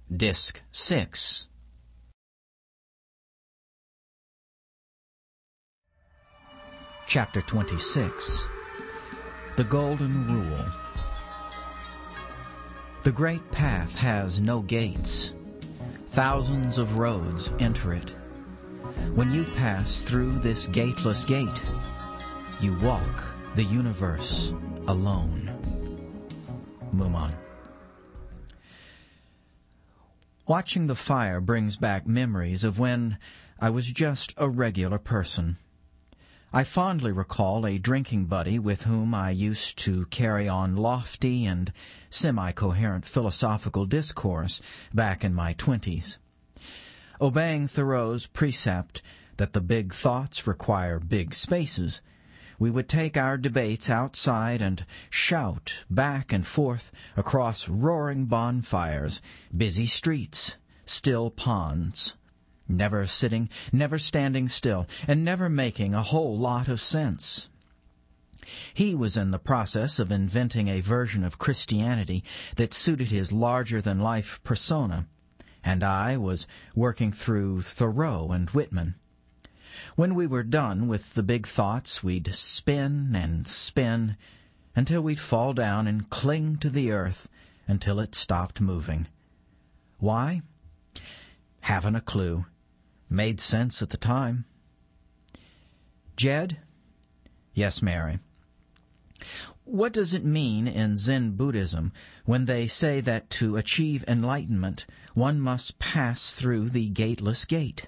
Disc 6. Chapter 26. The Golden Rule. The great path has no gates. Thousands of roads enter it. When you pass through this gateless gate, you walk the universe alone. Moomin. Watching the fire brings back memories of when I was just a regular person. I fondly recall a drinking buddy with whom I used to carry on lofty and semi-coherent philosophical discourse back in my 20s. Obeying Thoreau's precept that the big thoughts require big spaces, we would take our debates outside and shout back and forth across roaring bonfires, busy streets, still ponds, never sitting, never standing still, and never making a whole lot of sense. He was in the process of inventing a version of Christianity that suited his larger-than-life persona, and I was working through Thoreau and Whitman. When we were done with the big thoughts, we'd spin and spin until we'd fall down and cling to the earth until it stopped moving. Why? Haven't a clue. Made sense at the time. Jed? Yes, Mary. What does it mean in Zen Buddhism when they say that to achieve enlightenment one must pass through the gateless gate?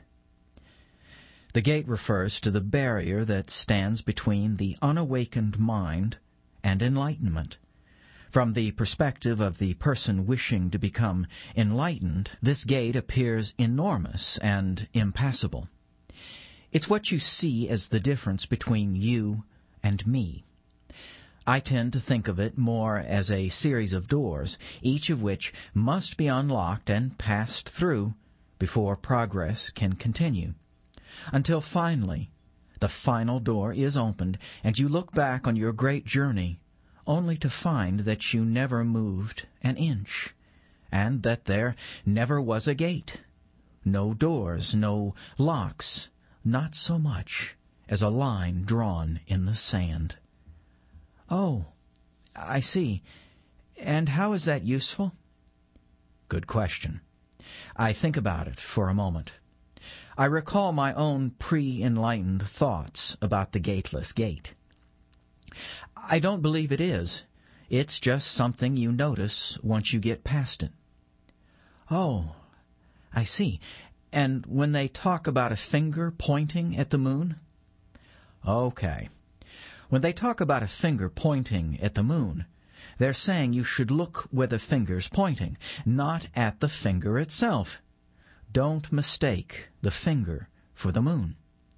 The gate refers to the barrier that stands between the unawakened mind and enlightenment. From the perspective of the person wishing to become enlightened, this gate appears enormous and impassable. It's what you see as the difference between you and me. I tend to think of it more as a series of doors, each of which must be unlocked and passed through before progress can continue. Until finally, the final door is opened, and you look back on your great journey, only to find that you never moved an inch, and that there never was a gate, no doors, no locks, not so much as a line drawn in the sand. Oh, I see. And how is that useful? Good question. I think about it for a moment. I recall my own pre-enlightened thoughts about the gateless gate. I don't believe it is. It's just something you notice once you get past it. Oh, I see. And when they talk about a finger pointing at the moon? Okay. When they talk about a finger pointing at the moon, they're saying you should look where the finger's pointing, not at the finger itself. Don't mistake the finger for the moon.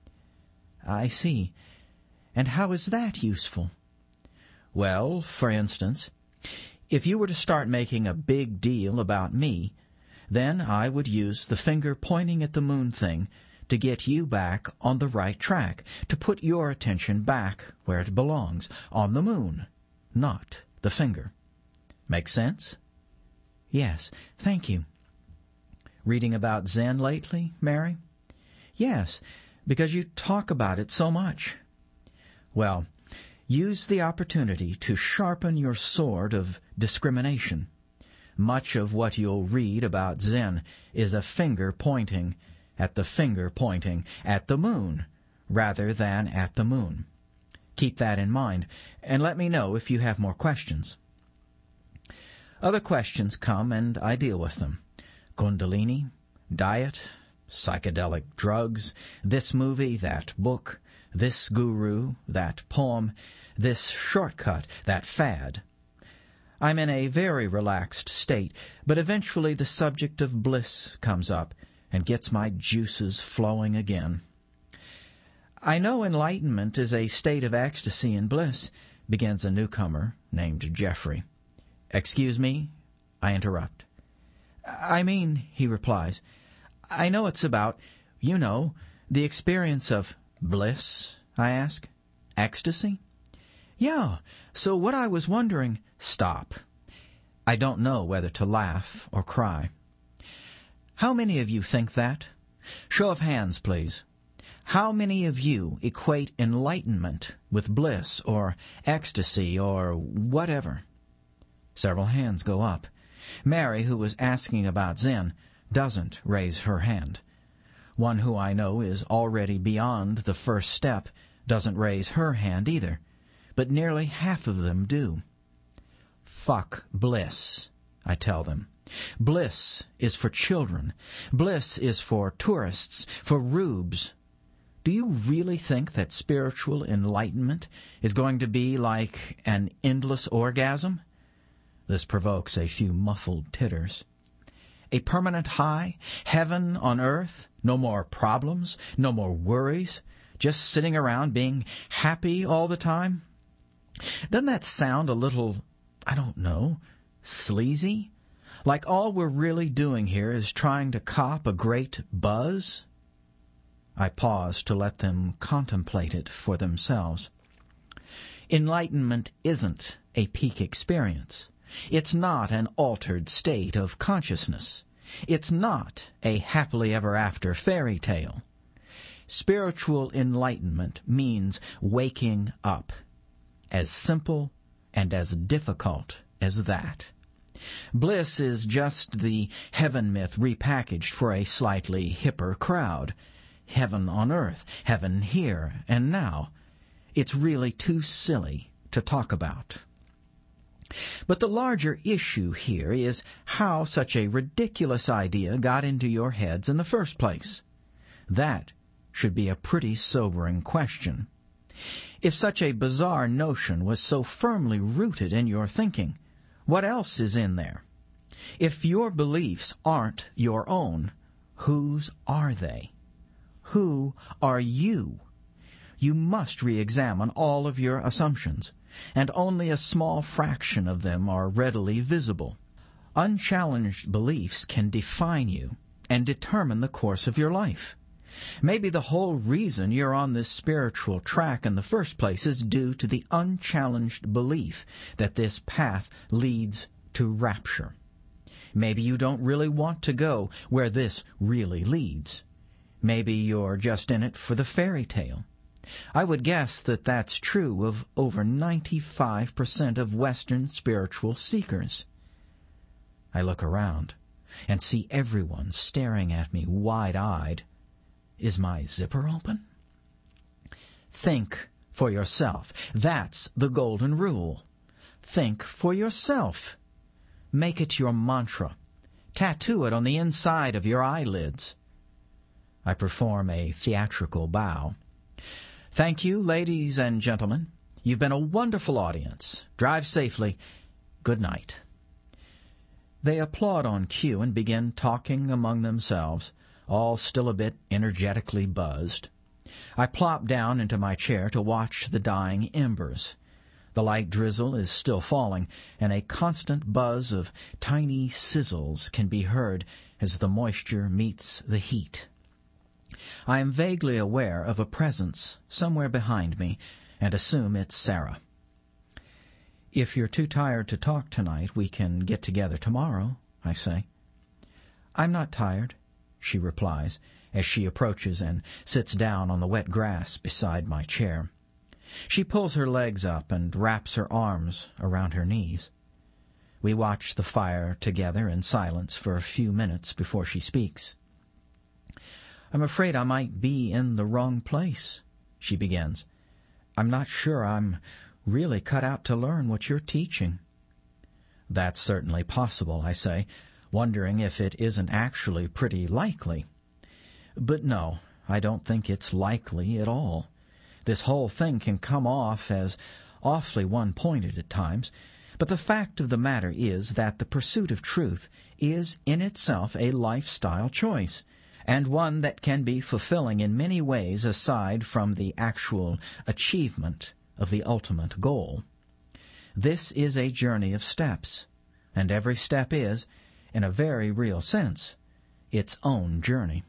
I see. And how is that useful? Well, for instance, if you were to start making a big deal about me, then I would use the finger pointing at the moon thing to get you back on the right track, to put your attention back where it belongs, on the moon, not the finger. Make sense? Yes, thank you. Reading about Zen lately, Mary? Yes, because you talk about it so much. Well, use the opportunity to sharpen your sword of discrimination. Much of what you'll read about Zen is a finger pointing at the finger pointing at the moon, rather than at the moon. Keep that in mind, and let me know if you have more questions. Other questions come, and I deal with them. Kundalini, diet, psychedelic drugs, this movie, that book, this guru, that poem, this shortcut, that fad. I'm in a very relaxed state, but eventually the subject of bliss comes up and gets my juices flowing again. I know enlightenment is a state of ecstasy and bliss, begins a newcomer named Jeffrey. Excuse me, I interrupt. I mean, he replies, I know it's about, the experience of bliss, I ask. Ecstasy? Yeah, so what I was wondering... Stop. I don't know whether to laugh or cry. How many of you think that? Show of hands, please. How many of you equate enlightenment with bliss or ecstasy or whatever? Several hands go up. Mary, who was asking about Zen, doesn't raise her hand. One who I know is already beyond the first step doesn't raise her hand either, but nearly half of them do. Fuck bliss, I tell them. Bliss is for children. Bliss is for tourists, for rubes. Do you really think that spiritual enlightenment is going to be like an endless orgasm? This provokes a few muffled titters. A permanent high, heaven on earth, no more problems, no more worries, just sitting around being happy all the time? Doesn't that sound a little, I don't know, sleazy? Like all we're really doing here is trying to cop a great buzz? I pause to let them contemplate it for themselves. Enlightenment isn't a peak experience. It's not an altered state of consciousness. It's not a happily ever after fairy tale. Spiritual enlightenment means waking up. As simple and as difficult as that. Bliss is just the heaven myth repackaged for a slightly hipper crowd. Heaven on earth, heaven here and now. It's really too silly to talk about. But the larger issue here is how such a ridiculous idea got into your heads in the first place. That should be a pretty sobering question. If such a bizarre notion was so firmly rooted in your thinking, what else is in there? If your beliefs aren't your own, whose are they? Who are you? You must re-examine all of your assumptions, and only a small fraction of them are readily visible. Unchallenged beliefs can define you and determine the course of your life. Maybe the whole reason you're on this spiritual track in the first place is due to the unchallenged belief that this path leads to rapture. Maybe you don't really want to go where this really leads. Maybe you're just in it for the fairy tale. I would guess that that's true of over 95% of Western spiritual seekers. I look around and see everyone staring at me wide-eyed. Is my zipper open? Think for yourself. That's the golden rule. Think for yourself. Make it your mantra. Tattoo it on the inside of your eyelids. I perform a theatrical bow. Thank you, ladies and gentlemen. You've been a wonderful audience. Drive safely. Good night. They applaud on cue and begin talking among themselves, all still a bit energetically buzzed. I plop down into my chair to watch the dying embers. The light drizzle is still falling, and a constant buzz of tiny sizzles can be heard as the moisture meets the heat. I am vaguely aware of a presence somewhere behind me, and assume it's Sarah. "If you're too tired to talk tonight, we can get together tomorrow," I say. "I'm not tired," she replies, as she approaches and sits down on the wet grass beside my chair. She pulls her legs up and wraps her arms around her knees. We watch the fire together in silence for a few minutes before she speaks. "I'm afraid I might be in the wrong place," she begins. "I'm not sure I'm really cut out to learn what you're teaching." "That's certainly possible," I say, wondering if it isn't actually pretty likely. But no, I don't think it's likely at all. This whole thing can come off as awfully one-pointed at times, but the fact of the matter is that the pursuit of truth is in itself a lifestyle choice, and one that can be fulfilling in many ways aside from the actual achievement of the ultimate goal. This is a journey of steps, and every step is, in a very real sense, its own journey.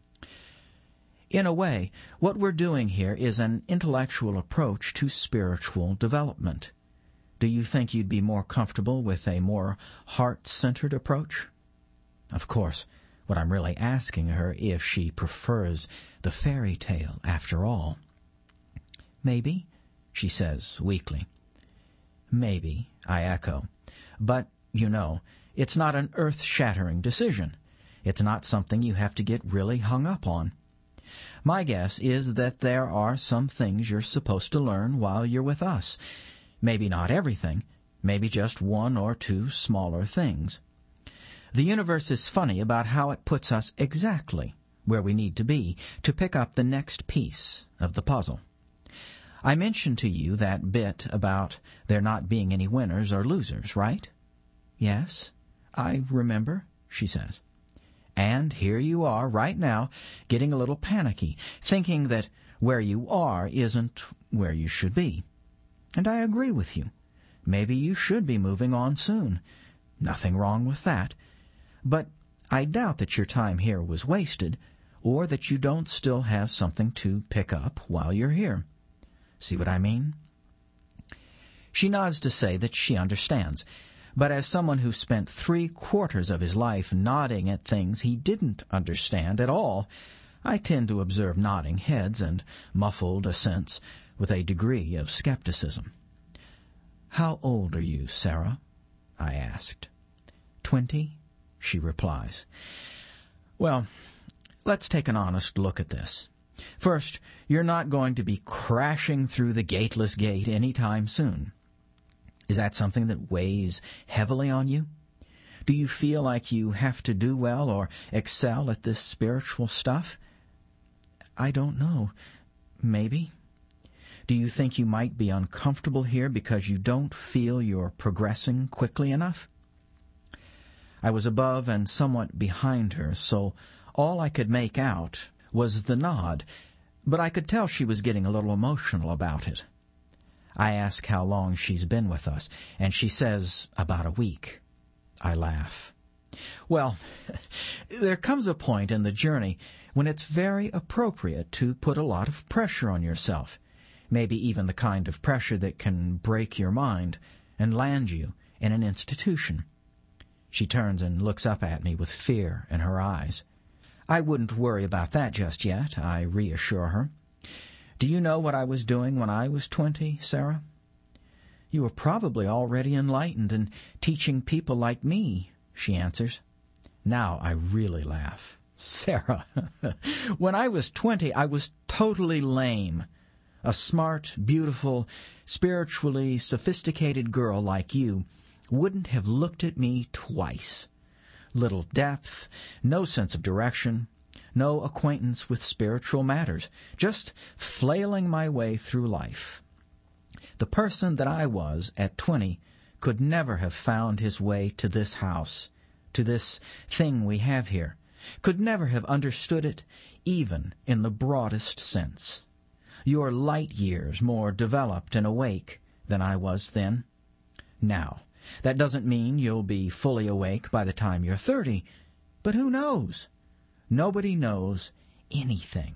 In a way, what we're doing here is an intellectual approach to spiritual development. Do you think you'd be more comfortable with a more heart-centered approach? Of course, what I'm really asking her if she prefers the fairy tale after all. "Maybe," she says weakly. "Maybe," I echo. "But, you know, it's not an earth-shattering decision. It's not something you have to get really hung up on. My guess is that there are some things you're supposed to learn while you're with us. Maybe not everything, maybe just one or two smaller things. The universe is funny about how it puts us exactly where we need to be to pick up the next piece of the puzzle. I mentioned to you that bit about there not being any winners or losers, right?" "Yes, I remember," she says. "And here you are right now, getting a little panicky, thinking that where you are isn't where you should be. And I agree with you. Maybe you should be moving on soon. Nothing wrong with that. But I doubt that your time here was wasted, or that you don't still have something to pick up while you're here. See what I mean?" She nods to say that she understands, but as someone who spent 3/4 of his life nodding at things he didn't understand at all, I tend to observe nodding heads and muffled assents with a degree of skepticism. "How old are you, Sarah?" I asked. 20, she replies. "Well, let's take an honest look at this. First, you're not going to be crashing through the gateless gate any time soon. Is that something that weighs heavily on you? Do you feel like you have to do well or excel at this spiritual stuff?" "I don't know. Maybe." "Do you think you might be uncomfortable here because you don't feel you're progressing quickly enough?" I was above and somewhat behind her, so all I could make out was the nod, but I could tell she was getting a little emotional about it. I ask how long she's been with us, and she says about a week. I laugh. "Well, there comes a point in the journey when it's very appropriate to put a lot of pressure on yourself, maybe even the kind of pressure that can break your mind and land you in an institution." She turns and looks up at me with fear in her eyes. "I wouldn't worry about that just yet," I reassure her. "Do you know what I was doing when I was 20, Sarah?" "You were probably already enlightened and teaching people like me," she answers. Now I really laugh. "Sarah, when I was 20, I was totally lame. A smart, beautiful, spiritually sophisticated girl like you wouldn't have looked at me twice. Little depth, no sense of direction, no acquaintance with spiritual matters, just flailing my way through life. The person that I was at 20 could never have found his way to this house, to this thing we have here, could never have understood it, even in the broadest sense. You're light years more developed and awake than I was then. Now, that doesn't mean you'll be fully awake by the time you're 30, but who knows? Nobody knows anything."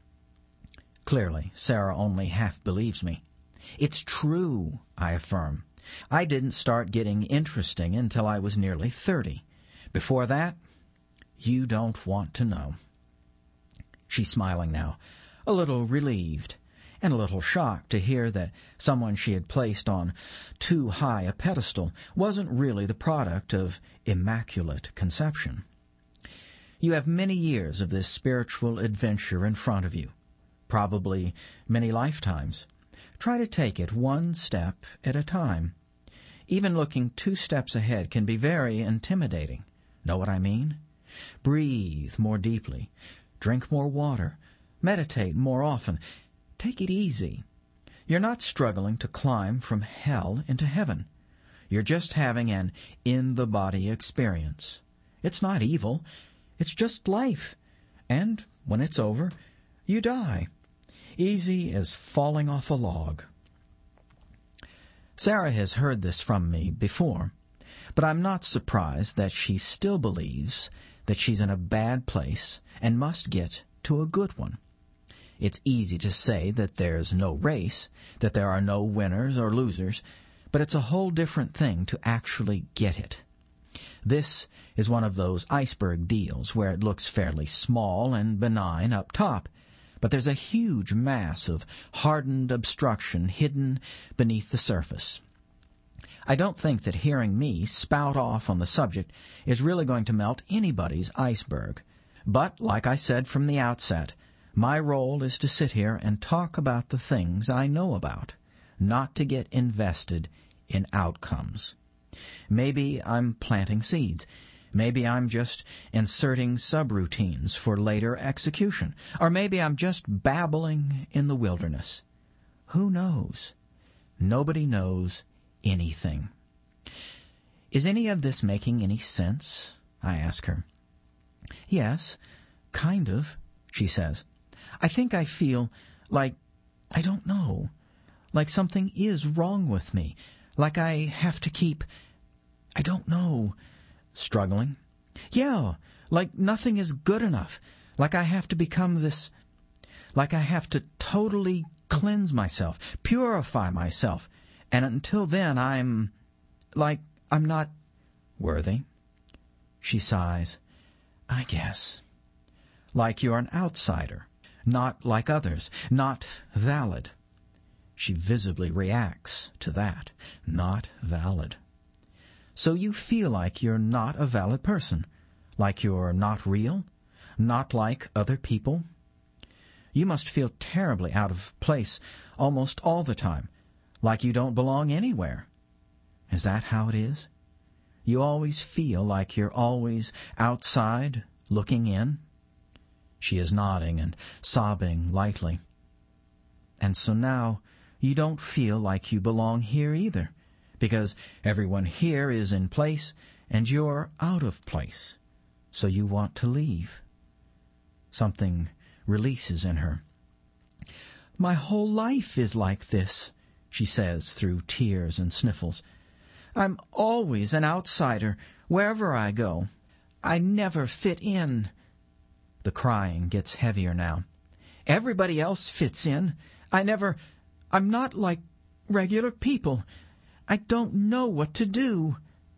Clearly, Sarah only half believes me. "It's true," I affirm. "I didn't start getting interesting until I was nearly 30. Before that, you don't want to know." She's smiling now, a little relieved, and a little shocked to hear that someone she had placed on too high a pedestal wasn't really the product of immaculate conception. "You have many years of this spiritual adventure in front of you, probably many lifetimes. Try to take it one step at a time. Even looking 2 steps ahead can be very intimidating. Know what I mean? Breathe more deeply, drink more water, meditate more often. Take it easy. You're not struggling to climb from hell into heaven. You're just having an in-the-body experience. It's not evil. It's just life. And when it's over, you die. Easy as falling off a log." Sarah has heard this from me before, but I'm not surprised that she still believes that she's in a bad place and must get to a good one. It's easy to say that there's no race, that there are no winners or losers, but it's a whole different thing to actually get it. This is one of those iceberg deals where it looks fairly small and benign up top, but there's a huge mass of hardened obstruction hidden beneath the surface. I don't think that hearing me spout off on the subject is really going to melt anybody's iceberg. But, like I said from the outset, my role is to sit here and talk about the things I know about, not to get invested in outcomes. Maybe I'm planting seeds. Maybe I'm just inserting subroutines for later execution. Or maybe I'm just babbling in the wilderness. Who knows? Nobody knows anything. Is any of this making any sense? I ask her. Yes, kind of, she says. I think I feel like, I don't know, like something is wrong with me, like I have to keep, I don't know, struggling. Yeah, like nothing is good enough, like I have to become this, like I have to totally cleanse myself, purify myself, and until then I'm not worthy. She sighs. I guess. Like you're an outsider, not like others, not valid. She visibly reacts to that. Not valid. So you feel like you're not a valid person, like you're not real, not like other people? You must feel terribly out of place almost all the time, like you don't belong anywhere. Is that how it is? You always feel like you're always outside, looking in? She is nodding and sobbing lightly. And so now you don't feel like you belong here either, because everyone here is in place and you're out of place. So you want to leave. Something releases in her. My whole life is like this, she says through tears and sniffles. I'm always an outsider wherever I go. I never fit in. The crying gets heavier now. Everybody else fits in. I'm not like regular people. I don't know what to do.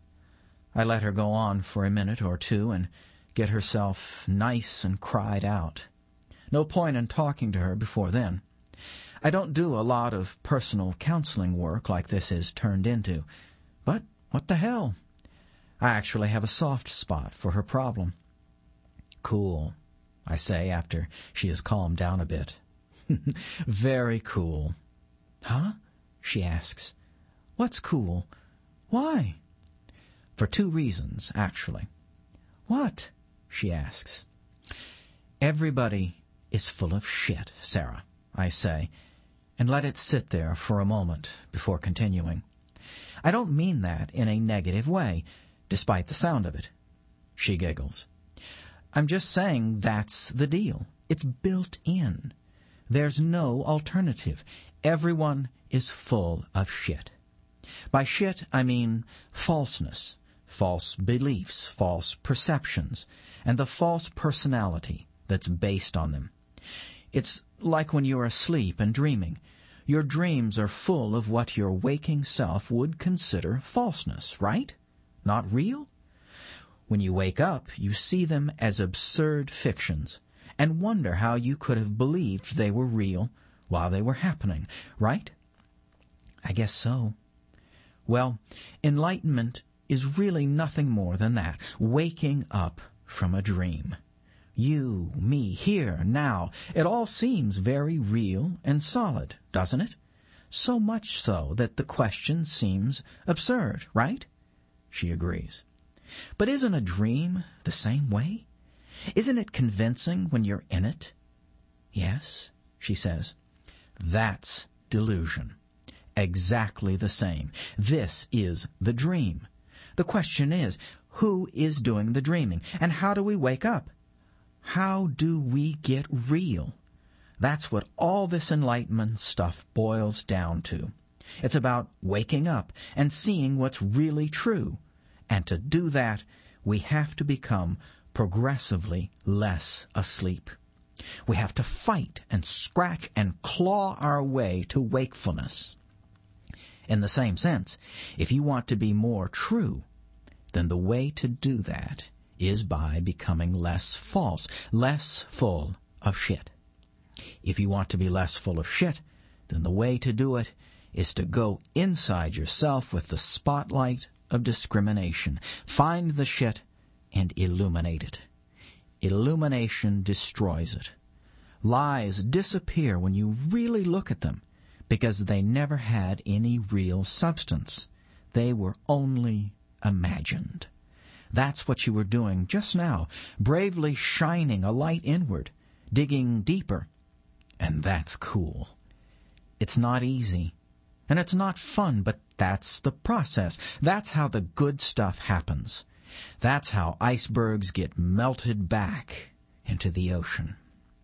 I let her go on for a minute or two and get herself nice and cried out. No point in talking to her before then. I don't do a lot of personal counseling work like this is turned into. But what the hell? I actually have a soft spot for her problem. Cool, I say after she has calmed down a bit. Very cool. Huh? She asks. What's cool? Why? For 2 reasons, actually. What? She asks. Everybody is full of shit, Sarah, I say, and let it sit there for a moment before continuing. I don't mean that in a negative way, despite the sound of it. She giggles. I'm just saying that's the deal. It's built in. There's no alternative. Everyone is full of shit. By shit, I mean falseness, false beliefs, false perceptions, and the false personality that's based on them. It's like when you're asleep and dreaming. Your dreams are full of what your waking self would consider falseness, right? Not real? When you wake up, you see them as absurd fictions and wonder how you could have believed they were real while they were happening, right? I guess so. Well, enlightenment is really nothing more than that, waking up from a dream. You, me, here, now, it all seems very real and solid, doesn't it? So much so that the question seems absurd, right? She agrees. But isn't a dream the same way? Isn't it convincing when you're in it? Yes, she says. That's delusion. Exactly the same. This is the dream. The question is, who is doing the dreaming, and how do we wake up? How do we get real? That's what all this enlightenment stuff boils down to. It's about waking up and seeing what's really true. And to do that, we have to become progressively less asleep. We have to fight and scratch and claw our way to wakefulness. In the same sense, if you want to be more true, then the way to do that is by becoming less false, less full of shit. If you want to be less full of shit, then the way to do it is to go inside yourself with the spotlight of discrimination. Find the shit and illuminate it. Illumination destroys it. Lies disappear when you really look at them, because they never had any real substance. They were only imagined. That's what you were doing just now, bravely shining a light inward, digging deeper. And that's cool. It's not easy, and it's not fun, but that's the process. That's how the good stuff happens. That's how icebergs get melted back into the ocean.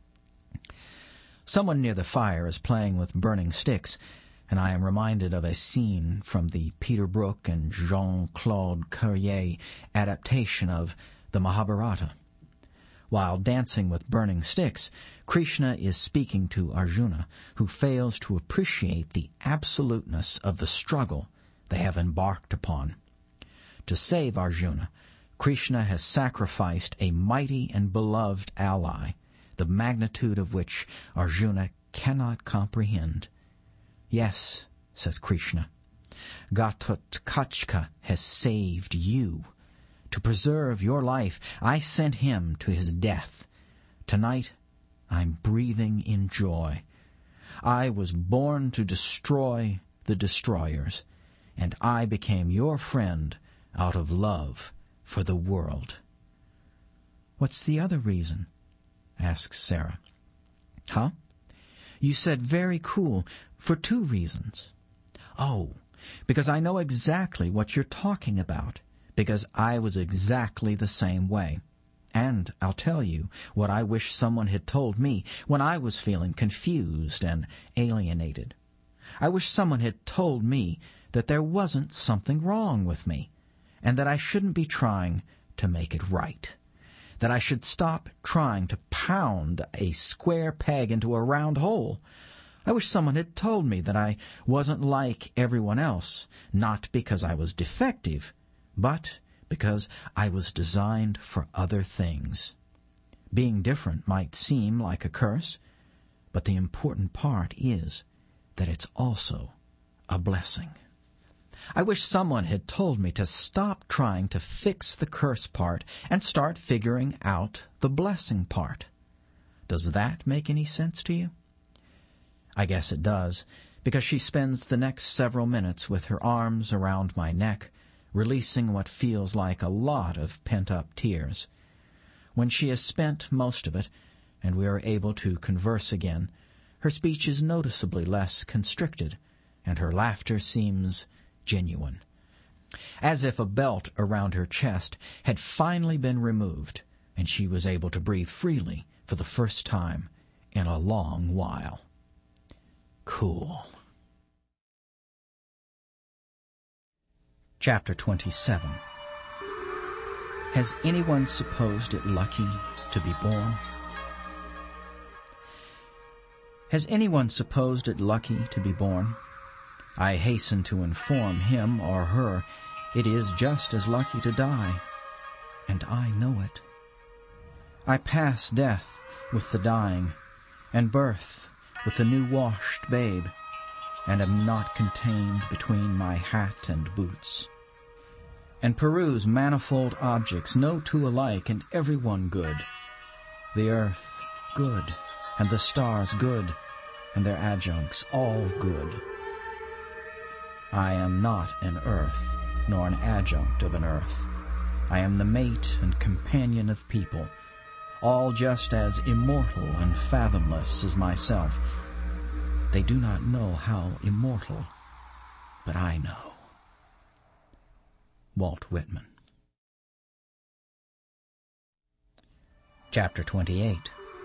Someone near the fire is playing with burning sticks, and I am reminded of a scene from the Peter Brook and Jean-Claude Carrier adaptation of the Mahabharata. While dancing with burning sticks, Krishna is speaking to Arjuna, who fails to appreciate the absoluteness of the struggle they have embarked upon. To save Arjuna, Krishna has sacrificed a mighty and beloved ally, the magnitude of which Arjuna cannot comprehend. Yes, says Krishna, Ghatotkachka has saved you. To preserve your life, I sent him to his death. Tonight, I'm breathing in joy. I was born to destroy the destroyers, and I became your friend out of love for the world. What's the other reason? Asks Sarah. Huh? You said very cool for 2 reasons. Oh, because I know exactly what you're talking about, because I was exactly the same way. And I'll tell you what I wish someone had told me when I was feeling confused and alienated. I wish someone had told me that there wasn't something wrong with me, and that I shouldn't be trying to make it right, that I should stop trying to pound a square peg into a round hole. I wish someone had told me that I wasn't like everyone else, not because I was defective, but because I was designed for other things. Being different might seem like a curse, but the important part is that it's also a blessing. I wish someone had told me to stop trying to fix the curse part and start figuring out the blessing part. Does that make any sense to you? I guess it does, because she spends the next several minutes with her arms around my neck, releasing what feels like a lot of pent-up tears. When she has spent most of it, and we are able to converse again, her speech is noticeably less constricted, and her laughter seems genuine, as if a belt around her chest had finally been removed, and she was able to breathe freely for the first time in a long while. Cool. Chapter 27. Has anyone supposed it lucky to be born? Has anyone supposed it lucky to be born? I hasten to inform him or her it is just as lucky to die, and I know it. I pass death with the dying, and birth with the new-washed babe, and am not contained between my hat and boots, and peruse manifold objects, no two alike, and every one good. The earth good, and the stars good, and their adjuncts all good. I am not an earth, nor an adjunct of an earth. I am the mate and companion of people, all just as immortal and fathomless as myself. They do not know how immortal, but I know. Walt Whitman. Chapter 28.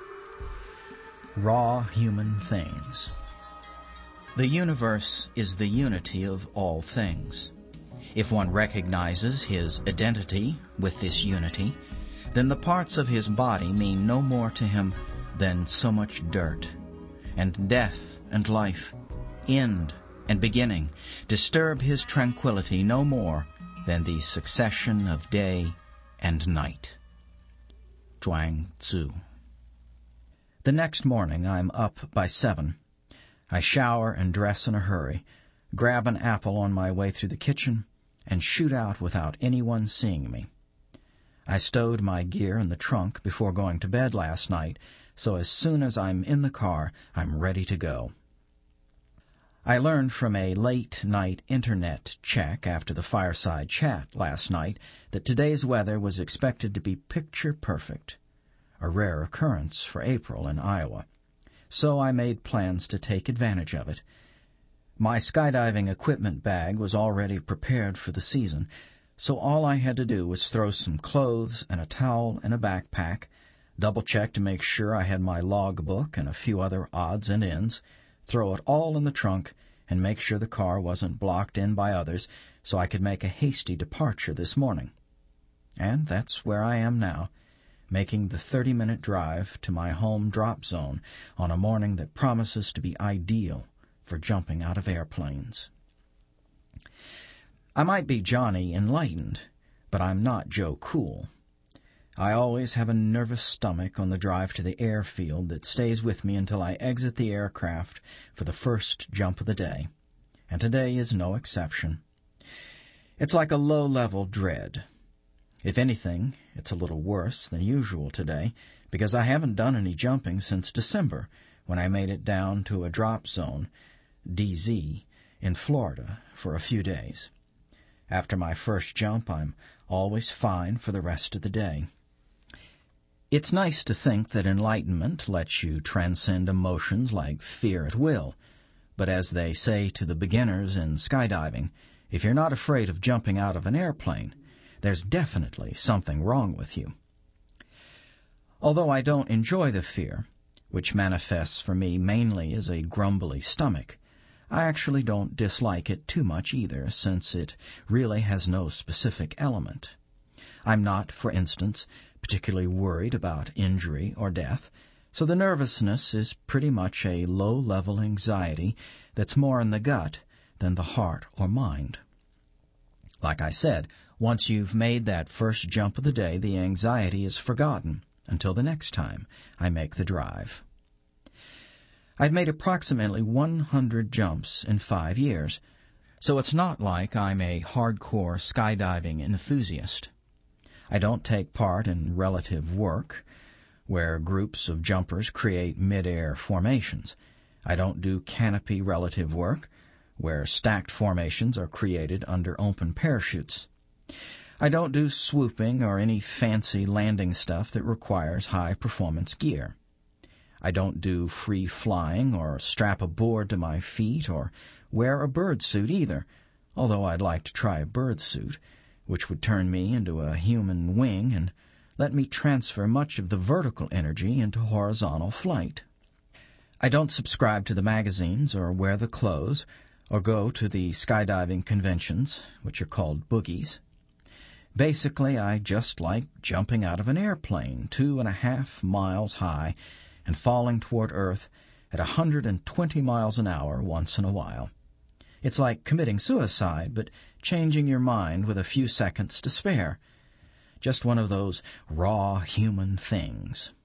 Raw Human Things. The universe is the unity of all things. If one recognizes his identity with this unity, then the parts of his body mean no more to him than so much dirt, and death and life, end and beginning, disturb his tranquility no more than the succession of day and night. Zhuang Tzu. The next morning I'm up by 7. I shower and dress in a hurry, grab an apple on my way through the kitchen, and shoot out without anyone seeing me. I stowed my gear in the trunk before going to bed last night, so as soon as I'm in the car, I'm ready to go. I learned from a late-night internet check after the fireside chat last night that today's weather was expected to be picture-perfect, a rare occurrence for April in Iowa. So I made plans to take advantage of it. My skydiving equipment bag was already prepared for the season, so all I had to do was throw some clothes and a towel in a backpack, double-check to make sure I had my logbook and a few other odds and ends, throw it all in the trunk, and make sure the car wasn't blocked in by others so I could make a hasty departure this morning. And that's where I am now, making the 30-minute drive to my home drop zone on a morning that promises to be ideal for jumping out of airplanes. I might be Johnny Enlightened, but I'm not Joe Cool. I always have a nervous stomach on the drive to the airfield that stays with me until I exit the aircraft for the first jump of the day, and today is no exception. It's like a low-level dread. If anything, it's a little worse than usual today, because I haven't done any jumping since December, when I made it down to a drop zone, DZ, in Florida for a few days. After my first jump, I'm always fine for the rest of the day. It's nice to think that enlightenment lets you transcend emotions like fear at will, but as they say to the beginners in skydiving, if you're not afraid of jumping out of an airplane, there's definitely something wrong with you. Although I don't enjoy the fear, which manifests for me mainly as a grumbly stomach, I actually don't dislike it too much either, since it really has no specific element. I'm not, for instance, particularly worried about injury or death, so the nervousness is pretty much a low-level anxiety that's more in the gut than the heart or mind. Like I said, once you've made that first jump of the day, the anxiety is forgotten until the next time I make the drive. I've made approximately 100 jumps in 5 years, so it's not like I'm a hardcore skydiving enthusiast. I don't take part in relative work, where groups of jumpers create mid-air formations. I don't do canopy relative work, where stacked formations are created under open parachutes. I don't do swooping or any fancy landing stuff that requires high-performance gear. I don't do free flying or strap a board to my feet or wear a bird suit either, although I'd like to try a bird suit, which would turn me into a human wing and let me transfer much of the vertical energy into horizontal flight. I don't subscribe to the magazines or wear the clothes or go to the skydiving conventions, which are called boogies. Basically, I just like jumping out of an airplane 2.5 miles high and falling toward Earth at 120 miles an hour once in a while. It's like committing suicide, but changing your mind with a few seconds to spare. Just one of those raw human things.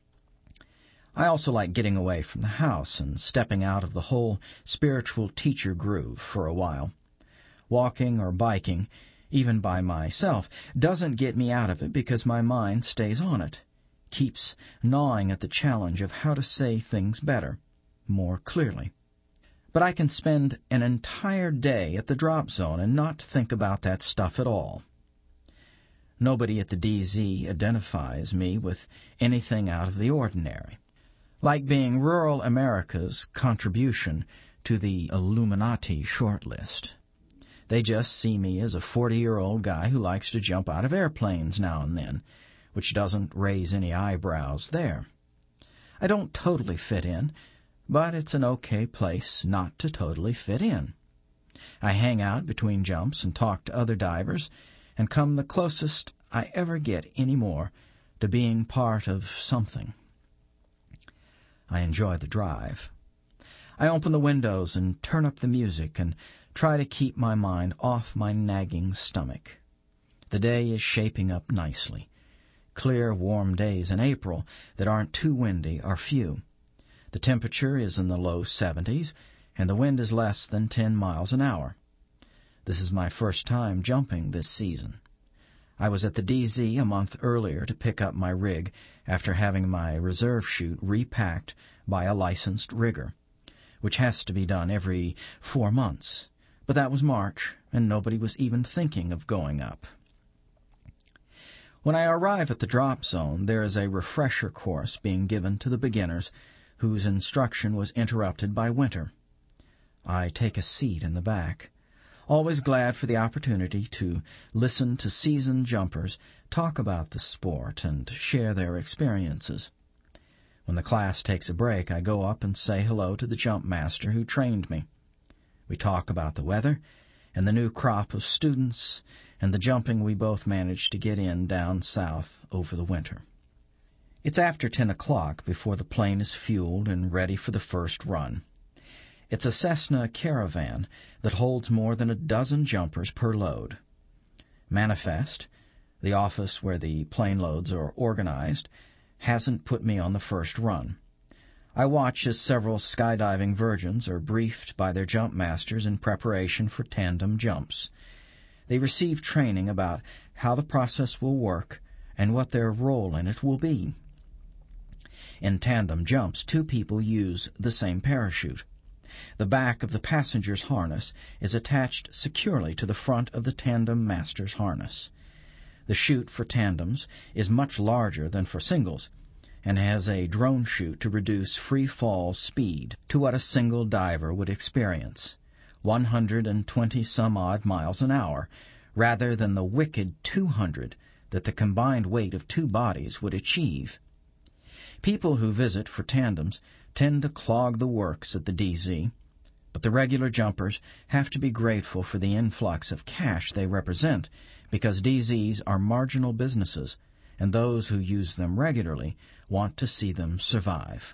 I also like getting away from the house and stepping out of the whole spiritual teacher groove for a while. Walking or biking, even by myself, doesn't get me out of it because my mind stays on it, keeps gnawing at the challenge of how to say things better, more clearly. But I can spend an entire day at the drop zone and not think about that stuff at all. Nobody at the DZ identifies me with anything out of the ordinary, like being rural America's contribution to the Illuminati shortlist. They just see me as a 40-year-old guy who likes to jump out of airplanes now and then, which doesn't raise any eyebrows there. I don't totally fit in, but it's an okay place not to totally fit in. I hang out between jumps and talk to other divers, and come the closest I ever get anymore to being part of something. I enjoy the drive. I open the windows and turn up the music and try to keep my mind off my nagging stomach. The day is shaping up nicely. Clear, warm days in April that aren't too windy are few. The temperature is in the low 70s, and the wind is less than 10 miles an hour. This is my first time jumping this season. I was at the DZ a month earlier to pick up my rig after having my reserve chute repacked by a licensed rigger, which has to be done every 4 months. But that was March, and nobody was even thinking of going up. When I arrive at the drop zone, there is a refresher course being given to the beginners whose instruction was interrupted by winter. I take a seat in the back, always glad for the opportunity to listen to seasoned jumpers talk about the sport and share their experiences. When the class takes a break, I go up and say hello to the jump master who trained me. We talk about the weather and the new crop of students and the jumping we both managed to get in down south over the winter. It's after 10 o'clock before the plane is fueled and ready for the first run. It's a Cessna Caravan that holds more than a dozen jumpers per load. Manifest, the office where the plane loads are organized, hasn't put me on the first run. I watch as several skydiving virgins are briefed by their jump masters in preparation for tandem jumps. They receive training about how the process will work and what their role in it will be. In tandem jumps, 2 people use the same parachute. The back of the passenger's harness is attached securely to the front of the tandem master's harness. The chute for tandems is much larger than for singles, and has a drone chute to reduce free fall speed to what a single diver would experience, 120-some-odd miles an hour, rather than the wicked 200 that the combined weight of 2 bodies would achieve. People who visit for tandems tend to clog the works at the DZ, but the regular jumpers have to be grateful for the influx of cash they represent, because DZs are marginal businesses, and those who use them regularly want to see them survive.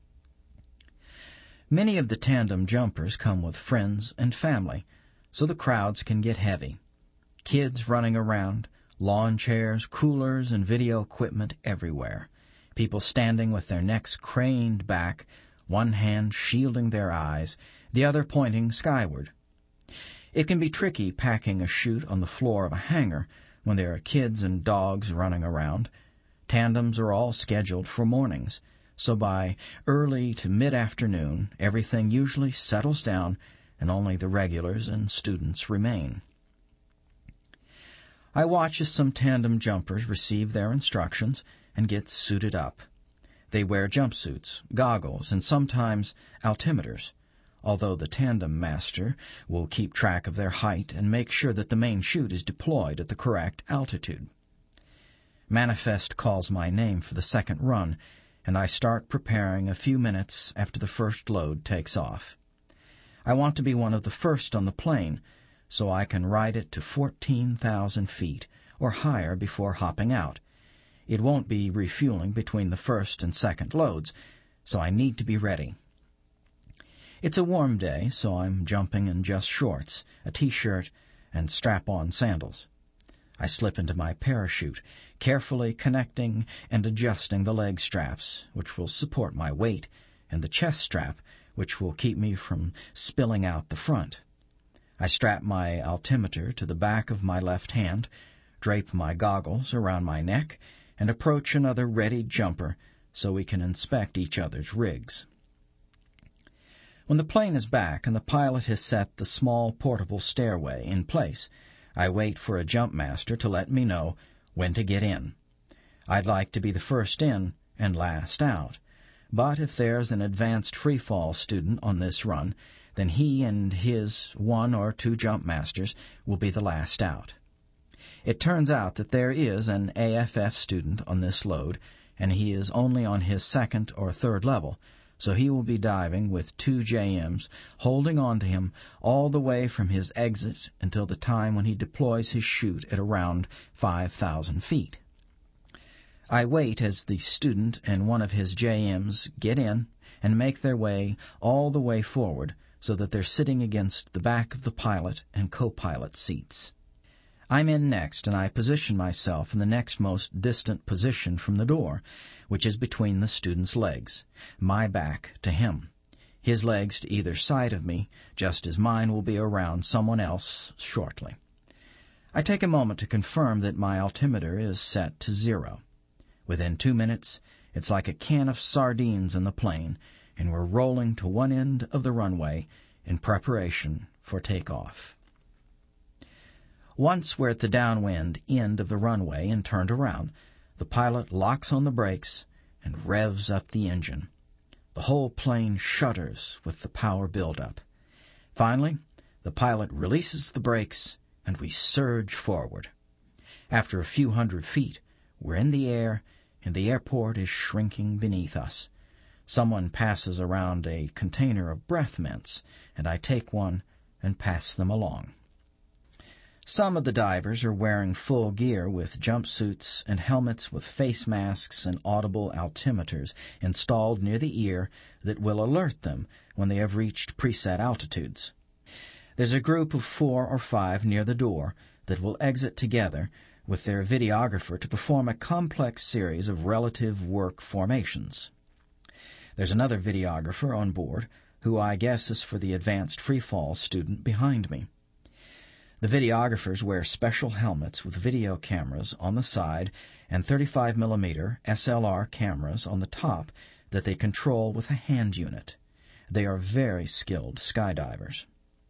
Many of the tandem jumpers come with friends and family, so the crowds can get heavy. Kids running around, lawn chairs, coolers, and video equipment everywhere. People standing with their necks craned back, one hand shielding their eyes, the other pointing skyward. It can be tricky packing a chute on the floor of a hangar when there are kids and dogs running around. Tandems are all scheduled for mornings, so by early to mid-afternoon everything usually settles down and only the regulars and students remain. I watch as some tandem jumpers receive their instructions and get suited up. They wear jumpsuits, goggles, and sometimes altimeters, although the tandem master will keep track of their height and make sure that the main chute is deployed at the correct altitude. Manifest calls my name for the second run, and I start preparing a few minutes after the first load takes off. I want to be one of the first on the plane, so I can ride it to 14,000 feet or higher before hopping out. It won't be refueling between the first and second loads, so I need to be ready. It's a warm day, so I'm jumping in just shorts, a t-shirt, and strap-on sandals. I slip into my parachute, carefully connecting and adjusting the leg straps, which will support my weight, and the chest strap, which will keep me from spilling out the front. I strap my altimeter to the back of my left hand, drape my goggles around my neck, and approach another ready jumper so we can inspect each other's rigs. When the plane is back and the pilot has set the small portable stairway in place, I wait for a jump master to let me know when to get in. I'd like to be the first in and last out, but if there's an advanced freefall student on this run, then he and his 1 or 2 jump masters will be the last out. It turns out that there is an AFF student on this load, and he is only on his 2nd or 3rd level, so he will be diving with 2 JMs holding on to him all the way from his exit until the time when he deploys his chute at around 5,000 feet. I wait as the student and one of his JMs get in and make their way all the way forward so that they're sitting against the back of the pilot and co-pilot seats. I'm in next, and I position myself in the next most distant position from the door, which is between the student's legs, my back to him, his legs to either side of me, just as mine will be around someone else shortly. I take a moment to confirm that my altimeter is set to 0. Within 2 minutes, it's like a can of sardines in the plane, and we're rolling to one end of the runway in preparation for takeoff. Once we're at the downwind end of the runway and turned around, the pilot locks on the brakes and revs up the engine. The whole plane shudders with the power buildup. Finally, the pilot releases the brakes, and we surge forward. After a few hundred feet, we're in the air, and the airport is shrinking beneath us. Someone passes around a container of breath mints, and I take one and pass them along. Some of the divers are wearing full gear with jumpsuits and helmets with face masks and audible altimeters installed near the ear that will alert them when they have reached preset altitudes. There's a group of 4 or 5 near the door that will exit together with their videographer to perform a complex series of relative work formations. There's another videographer on board, who I guess is for the advanced freefall student behind me. The videographers wear special helmets with video cameras on the side and 35mm SLR cameras on the top that they control with a hand unit. They are very skilled skydivers.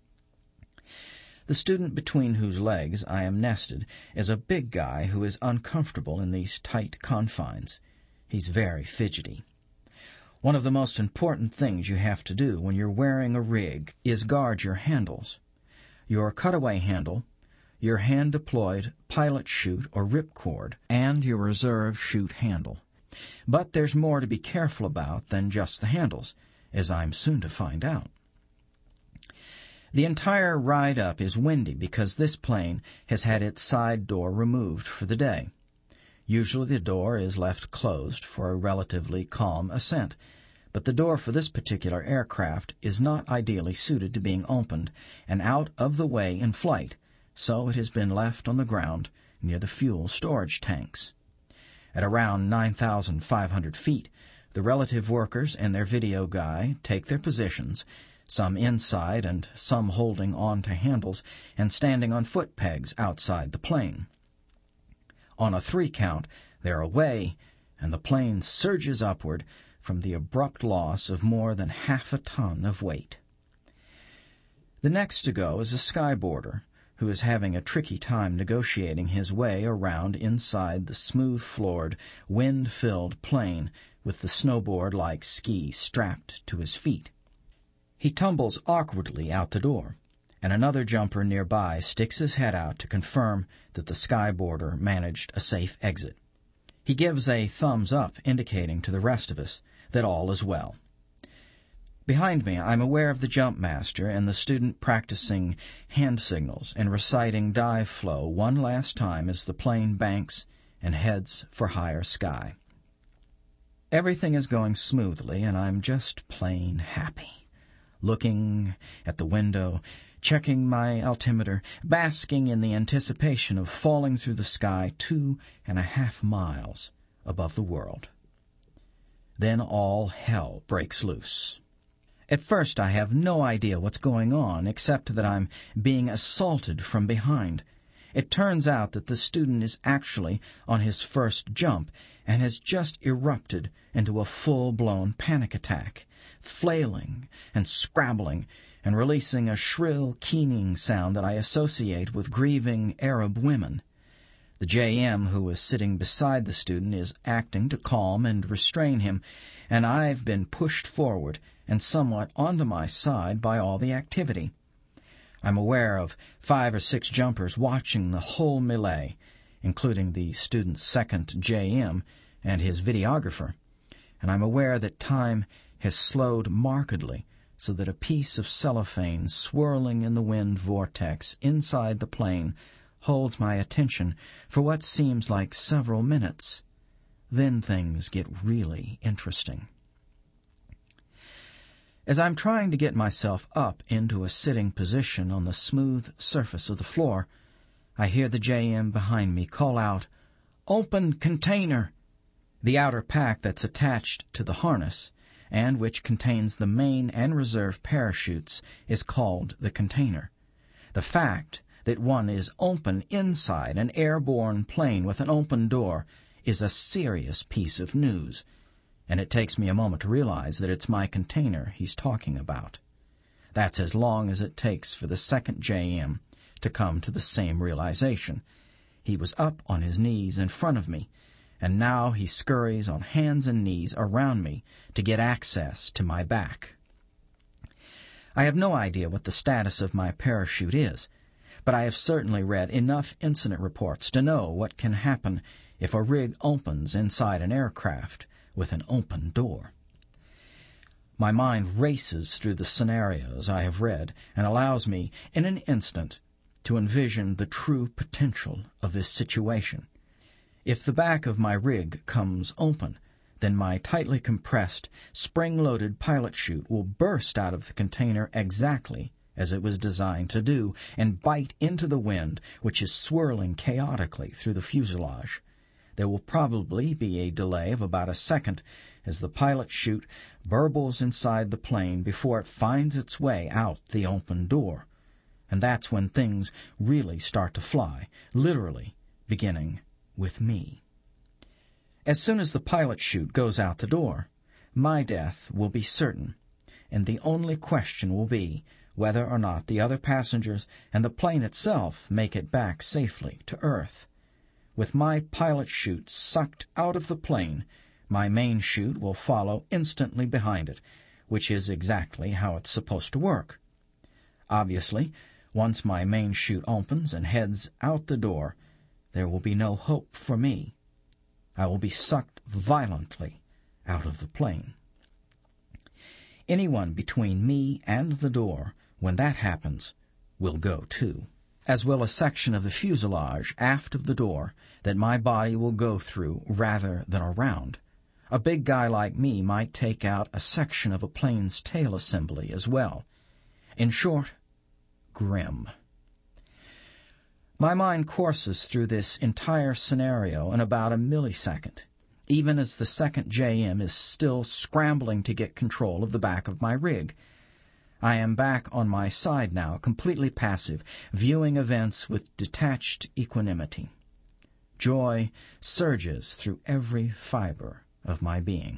The student between whose legs I am nested is a big guy who is uncomfortable in these tight confines. He's very fidgety. One of the most important things you have to do when you're wearing a rig is guard your handles. Your cutaway handle, your hand-deployed pilot chute or ripcord, and your reserve chute handle. But there's more to be careful about than just the handles, as I'm soon to find out. The entire ride up is windy because this plane has had its side door removed for the day. Usually the door is left closed for a relatively calm ascent, but the door for this particular aircraft is not ideally suited to being opened and out of the way in flight, so it has been left on the ground near the fuel storage tanks. At around 9,500 feet, the relative workers and their video guy take their positions, some inside and some holding on to handles and standing on foot pegs outside the plane. On a 3 count, they're away, and the plane surges upward from the abrupt loss of more than half a ton of weight. The next to go is a skyboarder, who is having a tricky time negotiating his way around inside the smooth-floored, wind-filled plane with the snowboard-like ski strapped to his feet. He tumbles awkwardly out the door, and another jumper nearby sticks his head out to confirm that the skyboarder managed a safe exit. He gives a thumbs up, indicating to the rest of us that all is well. Behind me, I'm aware of the jump master and the student practicing hand signals and reciting dive flow one last time as the plane banks and heads for higher sky. Everything is going smoothly, and I'm just plain happy. Looking at the window, checking my altimeter, basking in the anticipation of falling through the sky 2.5 miles above the world. Then all hell breaks loose. At first I have no idea what's going on, except that I'm being assaulted from behind. It turns out that the student is actually on his first jump and has just erupted into a full-blown panic attack, flailing and scrabbling and releasing a shrill, keening sound that I associate with grieving Arab women. The JM who is sitting beside the student is acting to calm and restrain him, and I've been pushed forward and somewhat onto my side by all the activity. I'm aware of 5 or 6 jumpers watching the whole melee, including the student's second JM and his videographer, and I'm aware that time has slowed markedly so that a piece of cellophane swirling in the wind vortex inside the plane holds my attention for what seems like several minutes. Then things get really interesting. As I'm trying to get myself up into a sitting position on the smooth surface of the floor, I hear the JM behind me call out, "Open container!" The outer pack that's attached to the harness, and which contains the main and reserve parachutes, is called the container. The fact that one is open inside an airborne plane with an open door is a serious piece of news, and it takes me a moment to realize that it's my container he's talking about. That's as long as it takes for the second JM to come to the same realization. He was up on his knees in front of me, and now he scurries on hands and knees around me to get access to my back. I have no idea what the status of my parachute is, but I have certainly read enough incident reports to know what can happen if a rig opens inside an aircraft with an open door. My mind races through the scenarios I have read and allows me, in an instant, to envision the true potential of this situation. If the back of my rig comes open, then my tightly compressed, spring-loaded pilot chute will burst out of the container exactly as it was designed to do and bite into the wind which is swirling chaotically through the fuselage. There will probably be a delay of about a second as the pilot chute burbles inside the plane before it finds its way out the open door. And that's when things really start to fly, literally beginning with me. As soon as the pilot chute goes out the door, my death will be certain, and the only question will be whether or not the other passengers and the plane itself make it back safely to Earth. With my pilot chute sucked out of the plane, my main chute will follow instantly behind it, which is exactly how it's supposed to work. Obviously, once my main chute opens and heads out the door, there will be no hope for me. I will be sucked violently out of the plane. Anyone between me and the door, when that happens, will go too, as will a section of the fuselage aft of the door that my body will go through rather than around. A big guy like me might take out a section of a plane's tail assembly as well. In short, grim. My mind courses through this entire scenario in about a millisecond, even as the second JM is still scrambling to get control of the back of my rig. I am back on my side now, completely passive, viewing events with detached equanimity. Joy surges through every fiber of my being.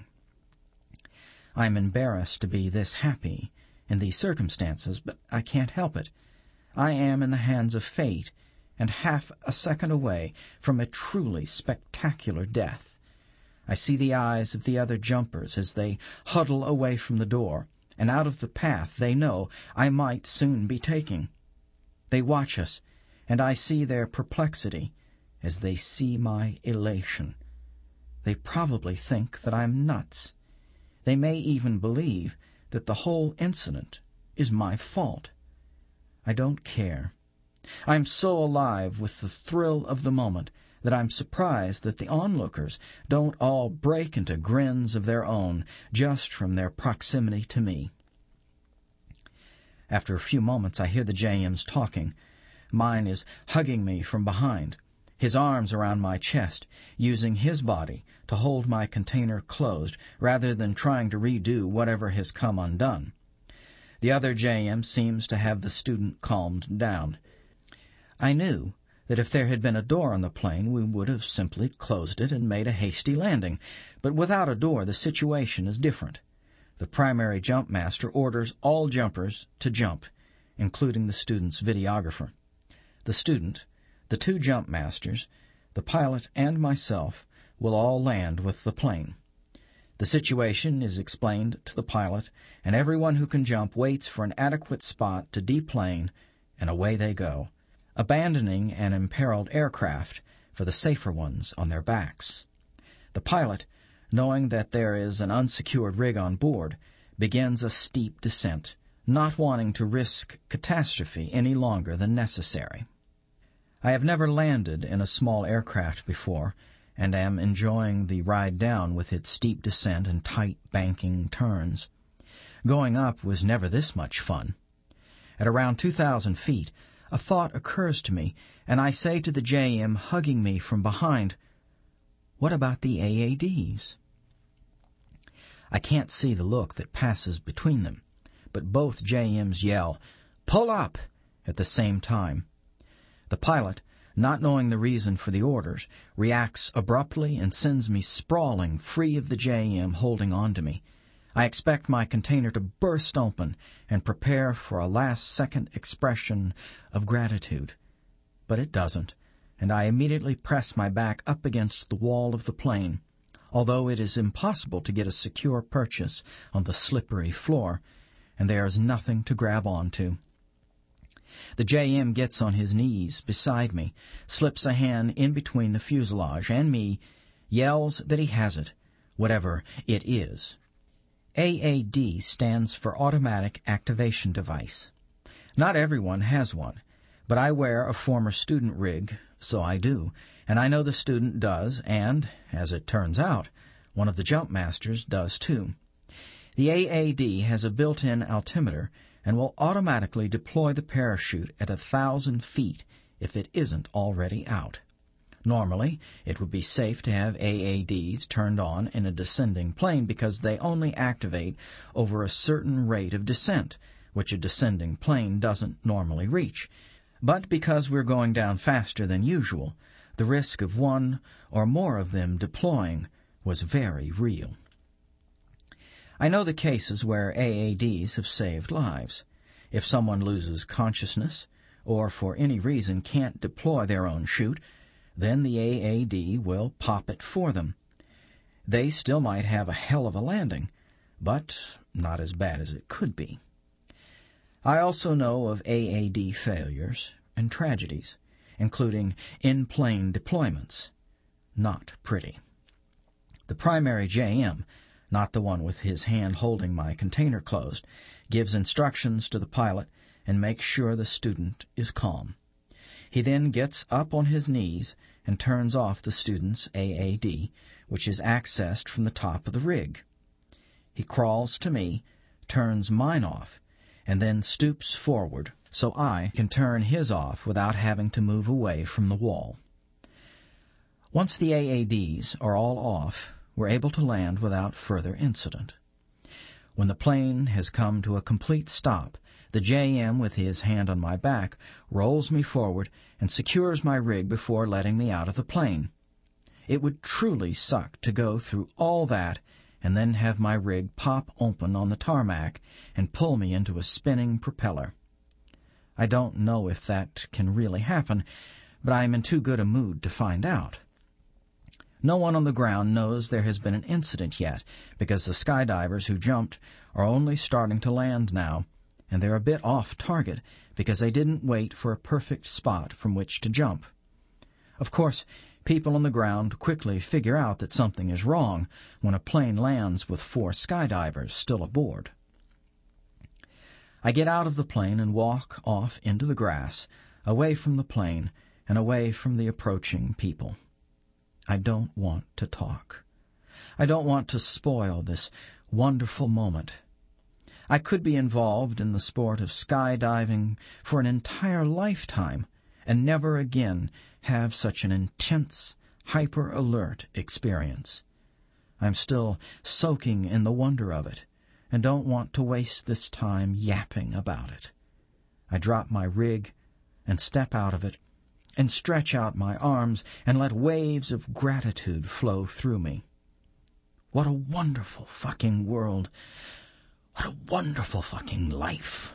I am embarrassed to be this happy in these circumstances, but I can't help it. I am in the hands of fate, and half a second away from a truly spectacular death. I see the eyes of the other jumpers as they huddle away from the door, and out of the path they know I might soon be taking. They watch us, and I see their perplexity as they see my elation. They probably think that I'm nuts. They may even believe that the whole incident is my fault. I don't care. I'm so alive with the thrill of the moment that I'm surprised that the onlookers don't all break into grins of their own just from their proximity to me. After a few moments I hear the JM's talking. Mine is hugging me from behind, his arms around my chest, using his body to hold my container closed rather than trying to redo whatever has come undone. The other JM seems to have the student calmed down. I knew that if there had been a door on the plane, we would have simply closed it and made a hasty landing. But without a door, the situation is different. The primary jump master orders all jumpers to jump, including the student's videographer. The student, the two jump masters, the pilot, and myself will all land with the plane. The situation is explained to the pilot, and everyone who can jump waits for an adequate spot to deplane, and away they go, abandoning an imperiled aircraft for the safer ones on their backs. The pilot, knowing that there is an unsecured rig on board, begins a steep descent, not wanting to risk catastrophe any longer than necessary. I have never landed in a small aircraft before, and am enjoying the ride down with its steep descent and tight banking turns. Going up was never this much fun. At around 2,000 feet, a thought occurs to me, and I say to the JM hugging me from behind, "What about the AADs?" I can't see the look that passes between them, but both JMs yell, "Pull up!" at the same time. The pilot, not knowing the reason for the orders, reacts abruptly and sends me sprawling free of the JM holding on to me. I expect my container to burst open and prepare for a last-second expression of gratitude. But it doesn't, and I immediately press my back up against the wall of the plane, although it is impossible to get a secure purchase on the slippery floor, and there is nothing to grab onto. The JM gets on his knees beside me, slips a hand in between the fuselage and me, yells that he has it, whatever it is. AAD stands for Automatic Activation Device. Not everyone has one, but I wear a former student rig, so I do, and I know the student does, and, as it turns out, one of the jump masters does too. The AAD has a built-in altimeter and will automatically deploy the parachute at 1,000 feet if it isn't already out. Normally, it would be safe to have AADs turned on in a descending plane because they only activate over a certain rate of descent, which a descending plane doesn't normally reach. But because we're going down faster than usual, the risk of one or more of them deploying was very real. I know the cases where AADs have saved lives. If someone loses consciousness, or for any reason can't deploy their own chute, then the AAD will pop it for them. They still might have a hell of a landing, but not as bad as it could be. I also know of AAD failures and tragedies, including in-plane deployments. Not pretty. The primary JM, not the one with his hand holding my container closed, gives instructions to the pilot and makes sure the student is calm. He then gets up on his knees and turns off the student's AAD, which is accessed from the top of the rig. He crawls to me, turns mine off, and then stoops forward so I can turn his off without having to move away from the wall. Once the AADs are all off, we're able to land without further incident. When the plane has come to a complete stop, the JM, with his hand on my back, rolls me forward and secures my rig before letting me out of the plane. It would truly suck to go through all that and then have my rig pop open on the tarmac and pull me into a spinning propeller. I don't know if that can really happen, but I am in too good a mood to find out. No one on the ground knows there has been an incident yet, because the skydivers who jumped are only starting to land now, and they're a bit off target because they didn't wait for a perfect spot from which to jump. Of course, people on the ground quickly figure out that something is wrong when a plane lands with 4 skydivers still aboard. I get out of the plane and walk off into the grass, away from the plane and away from the approaching people. I don't want to talk. I don't want to spoil this wonderful moment. I could be involved in the sport of skydiving for an entire lifetime and never again have such an intense, hyper-alert experience. I'm still soaking in the wonder of it and don't want to waste this time yapping about it. I drop my rig and step out of it and stretch out my arms and let waves of gratitude flow through me. What a wonderful fucking world. What a wonderful fucking life.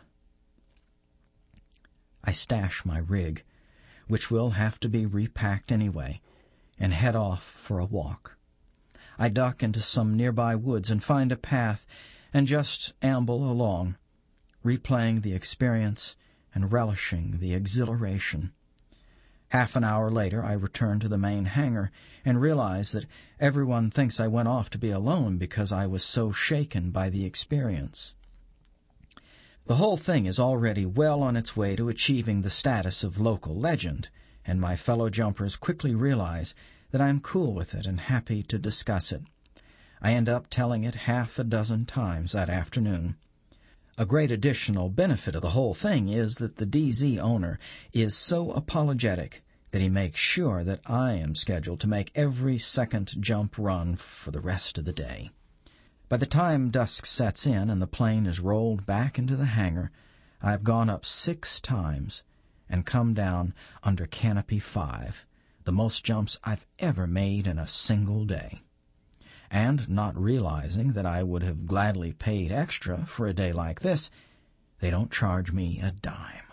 I stash my rig, which will have to be repacked anyway, and head off for a walk. I duck into some nearby woods and find a path and just amble along, replaying the experience and relishing the exhilaration. Half an hour later, I return to the main hangar and realize that everyone thinks I went off to be alone because I was so shaken by the experience. The whole thing is already well on its way to achieving the status of local legend, and my fellow jumpers quickly realize that I'm cool with it and happy to discuss it. I end up telling it 6 times that afternoon. A great additional benefit of the whole thing is that the DZ owner is so apologetic that he makes sure that I am scheduled to make every second jump run for the rest of the day. By the time dusk sets in and the plane is rolled back into the hangar, I have gone up 6 times and come down under Canopy 5, the most jumps I've ever made in a single day. And not realizing that I would have gladly paid extra for a day like this, they don't charge me a dime.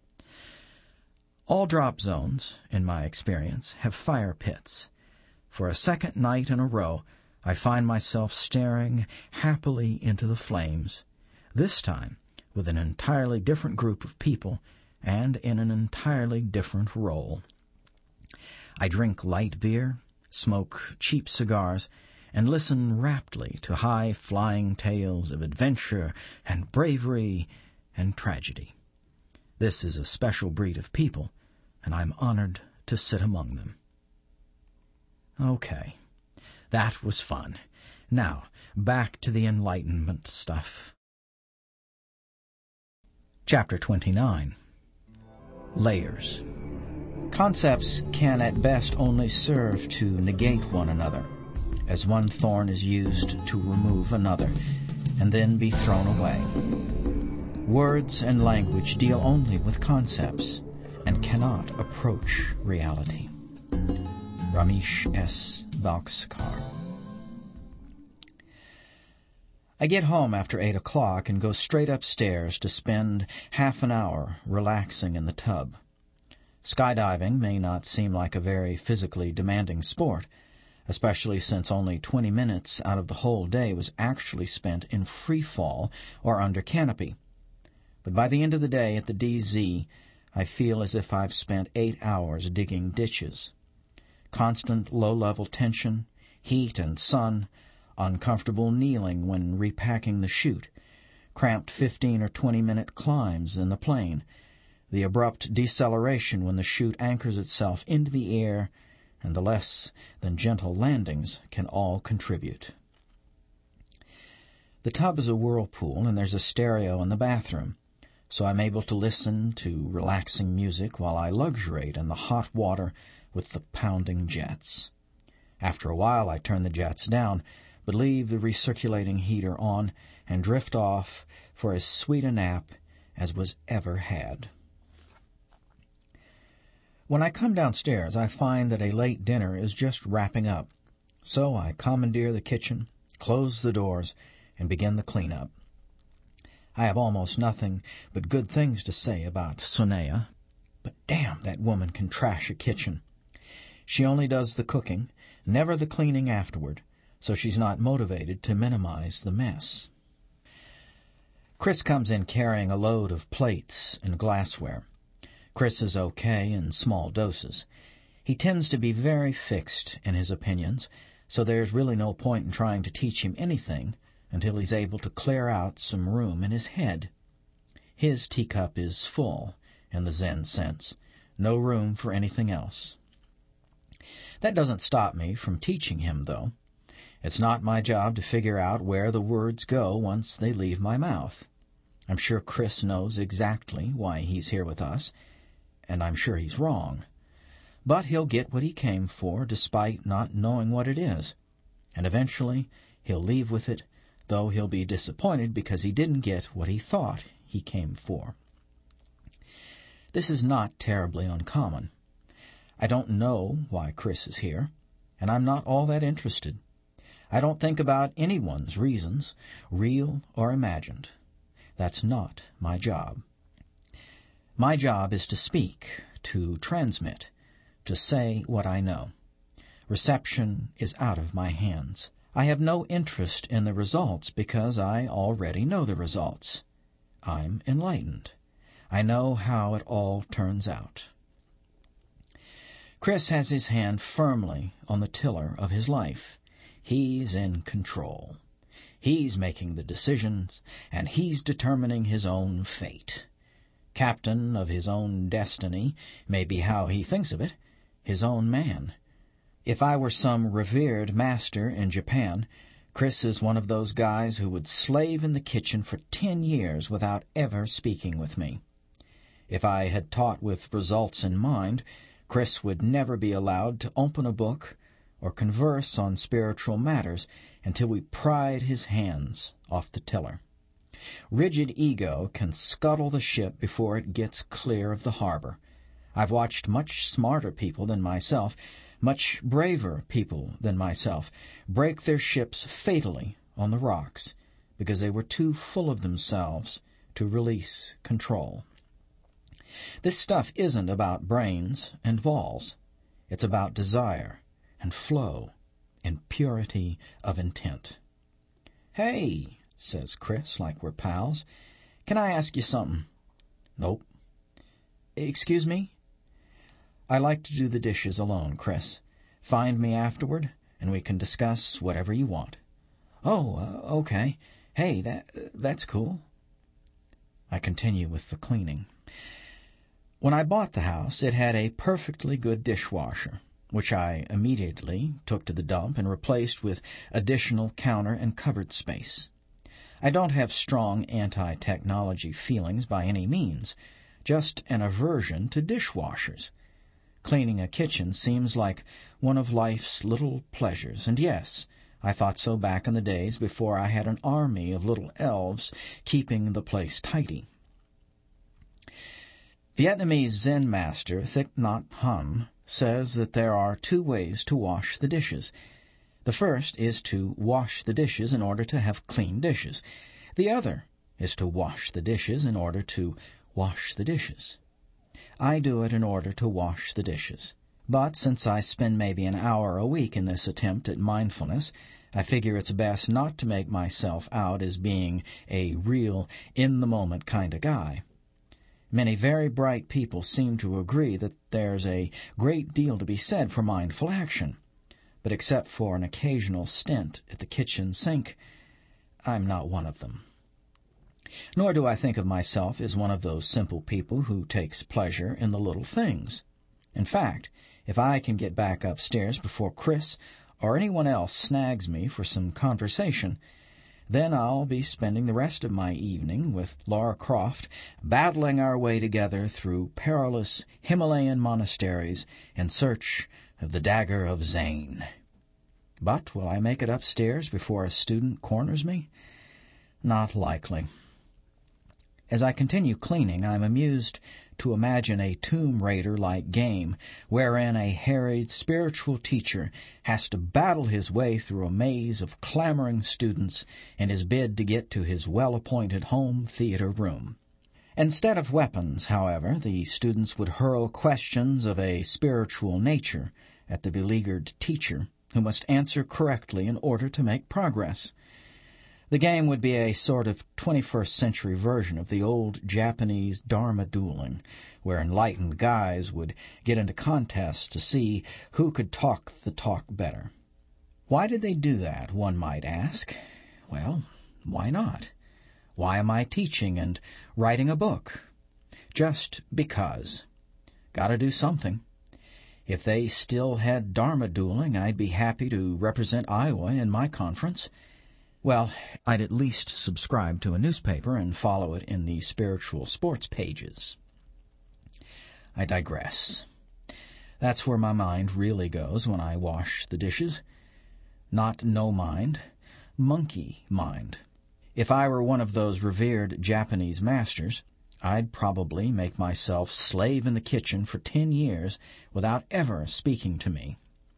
All drop zones, in my experience, have fire pits. For a second night in a row, I find myself staring happily into the flames, this time with an entirely different group of people and in an entirely different role. I drink light beer, smoke cheap cigars, and listen raptly to high-flying tales of adventure and bravery and tragedy. This is a special breed of people, and I'm honored to sit among them. Okay, that was fun. Now, back to the Enlightenment stuff. Chapter 29. Layers. Concepts can at best only serve to negate one another, as one thorn is used to remove another, and then be thrown away. Words and language deal only with concepts, and cannot approach reality. Ramesh S. Balsekar. I get home after 8 o'clock and go straight upstairs to spend half an hour relaxing in the tub. Skydiving may not seem like a very physically demanding sport, especially since only 20 minutes out of the whole day was actually spent in free fall or under canopy. But by the end of the day at the DZ, I feel as if I've spent 8 hours digging ditches. Constant low-level tension, heat and sun, uncomfortable kneeling when repacking the chute, cramped 15 or 20-minute climbs in the plane, the abrupt deceleration when the chute anchors itself into the air, and the less than gentle landings can all contribute. The tub is a whirlpool, and there's a stereo in the bathroom, so I'm able to listen to relaxing music while I luxuriate in the hot water with the pounding jets. After a while I turn the jets down, but leave the recirculating heater on and drift off for as sweet a nap as was ever had. When I come downstairs, I find that a late dinner is just wrapping up, so I commandeer the kitchen, close the doors, and begin the cleanup. I have almost nothing but good things to say about Sonea, but damn, that woman can trash a kitchen. She only does the cooking, never the cleaning afterward, so she's not motivated to minimize the mess. Chris comes in carrying a load of plates and glassware. Chris is okay in small doses. He tends to be very fixed in his opinions, so there's really no point in trying to teach him anything until he's able to clear out some room in his head. His teacup is full, in the Zen sense, no room for anything else. That doesn't stop me from teaching him, though. It's not my job to figure out where the words go once they leave my mouth. I'm sure Chris knows exactly why he's here with us, and I'm sure he's wrong. But he'll get what he came for despite not knowing what it is, and eventually he'll leave with it, though he'll be disappointed because he didn't get what he thought he came for. This is not terribly uncommon. I don't know why Chris is here, and I'm not all that interested. I don't think about anyone's reasons, real or imagined. That's not my job. My job is to speak, to transmit, to say what I know. Reception is out of my hands. I have no interest in the results because I already know the results. I'm enlightened. I know how it all turns out. Chris has his hand firmly on the tiller of his life. He's in control. He's making the decisions, and he's determining his own fate. Captain of his own destiny may be how he thinks of it, his own man. If I were some revered master in Japan, Chris is one of those guys who would slave in the kitchen for 10 years without ever speaking with me. If I had taught with results in mind, Chris would never be allowed to open a book or converse on spiritual matters until we pried his hands off the tiller. Rigid ego can scuttle the ship before it gets clear of the harbor. I've watched much smarter people than myself, much braver people than myself, break their ships fatally on the rocks because they were too full of themselves to release control. This stuff isn't about brains and balls. It's about desire and flow and purity of intent. "Hey," says Chris, like we're pals, "can I ask you something?" "Nope." "Excuse me?" "I like to do the dishes alone, Chris. Find me afterward, and we can discuss whatever you want." "Oh, okay. Hey, that's cool." I continue with the cleaning. When I bought the house, it had a perfectly good dishwasher, which I immediately took to the dump and replaced with additional counter and cupboard space. I don't have strong anti-technology feelings by any means, just an aversion to dishwashers. Cleaning a kitchen seems like one of life's little pleasures, and yes, I thought so back in the days before I had an army of little elves keeping the place tidy. Vietnamese Zen master Thich Nhat Hanh says that there are 2 ways to wash the dishes. The first is to wash the dishes in order to have clean dishes. The other is to wash the dishes in order to wash the dishes. I do it in order to wash the dishes. But since I spend maybe an hour a week in this attempt at mindfulness, I figure it's best not to make myself out as being a real, in-the-moment kind of guy. Many very bright people seem to agree that there's a great deal to be said for mindful action. But except for an occasional stint at the kitchen sink, I'm not one of them. Nor do I think of myself as one of those simple people who takes pleasure in the little things. In fact, if I can get back upstairs before Chris or anyone else snags me for some conversation, then I'll be spending the rest of my evening with Laura Croft, battling our way together through perilous Himalayan monasteries in search of the dagger of Zen. But will I make it upstairs before a student corners me? Not likely. As I continue cleaning, I'm amused to imagine a Tomb Raider-like game wherein a harried spiritual teacher has to battle his way through a maze of clamoring students in his bid to get to his well-appointed home theater room. Instead of weapons, however, the students would hurl questions of a spiritual nature at the beleaguered teacher, who must answer correctly in order to make progress. The game would be a sort of 21st century version of the old Japanese Dharma dueling, where enlightened guys would get into contests to see who could talk the talk better. Why did they do that, one might ask? Well, why not? Why am I teaching and writing a book? Just because. Gotta do something. If they still had Dharma dueling, I'd be happy to represent Iowa in my conference. Well, I'd at least subscribe to a newspaper and follow it in the spiritual sports pages. I digress. That's where my mind really goes when I wash the dishes. Not no mind, monkey mind. If I were one of those revered Japanese masters, I'd probably make myself slave in the kitchen for 10 years without ever speaking to me.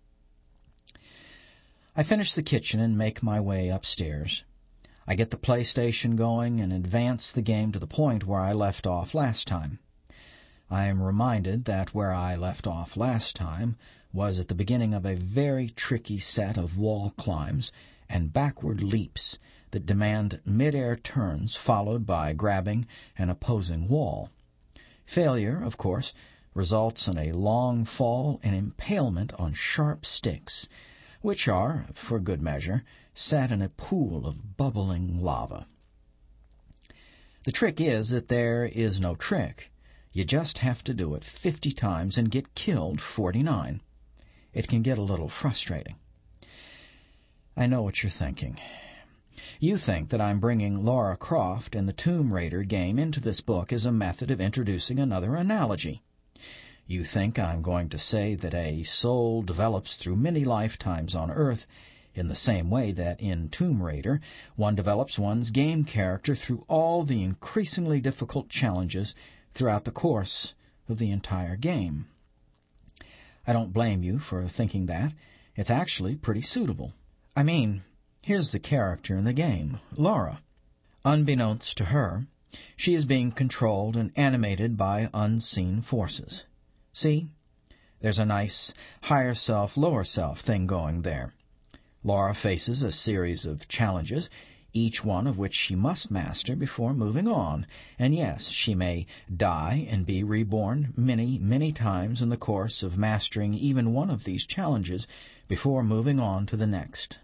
I finish the kitchen and make my way upstairs. I get the PlayStation going and advance the game to the point where I left off last time. I am reminded that where I left off last time was at the beginning of a very tricky set of wall climbs and backward leaps that demand mid-air turns followed by grabbing an opposing wall. Failure, of course, results in a long fall and impalement on sharp sticks, which are, for good measure, set in a pool of bubbling lava. The trick is that there is no trick. You just have to do it 50 times and get killed 49. It can get a little frustrating. I know what you're thinking. You think that I'm bringing Lara Croft and the Tomb Raider game into this book as a method of introducing another analogy. You think I'm going to say that a soul develops through many lifetimes on Earth in the same way that in Tomb Raider one develops one's game character through all the increasingly difficult challenges throughout the course of the entire game. I don't blame you for thinking that. It's actually pretty suitable. I mean, here's the character in the game, Lara. Unbeknownst to her, she is being controlled and animated by unseen forces. See? There's a nice higher self, lower self thing going there. Lara faces a series of challenges, each one of which she must master before moving on. And yes, she may die and be reborn many, many times in the course of mastering even one of these challenges before moving on to the next.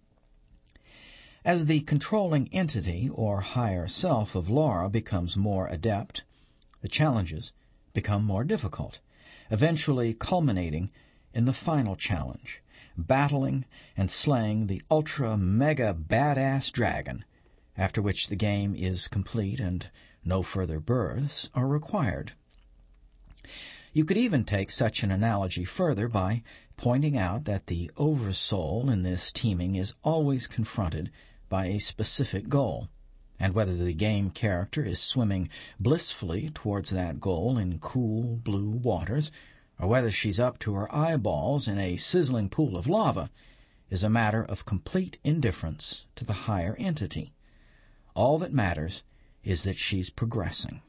As the controlling entity or higher self of Lara becomes more adept, the challenges become more difficult, eventually culminating in the final challenge, battling and slaying the ultra-mega-badass dragon, after which the game is complete and no further births are required. You could even take such an analogy further by pointing out that the oversoul in this teaming is always confronted by a specific goal, and whether the game character is swimming blissfully towards that goal in cool blue waters, or whether she's up to her eyeballs in a sizzling pool of lava, is a matter of complete indifference to the higher entity. All that matters is that she's progressing.